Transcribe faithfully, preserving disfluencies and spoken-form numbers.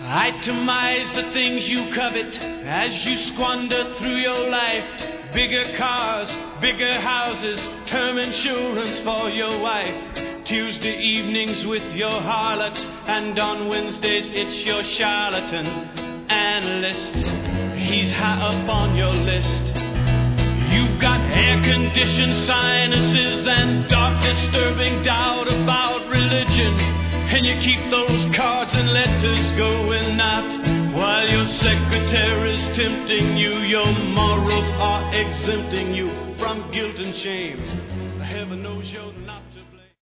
Itemize the things you covet as you squander through your life. Bigger cars, bigger houses, term insurance for your wife. Tuesday evenings with your harlot, and on Wednesdays it's your charlatan analyst. He's high up on your list. You've got air-conditioned sinuses and dark, disturbing doubt about religion, and you keep those cards and letters going out while your secretary's tempting you. Your morals are exempting you from guilt and shame. Heaven knows you're not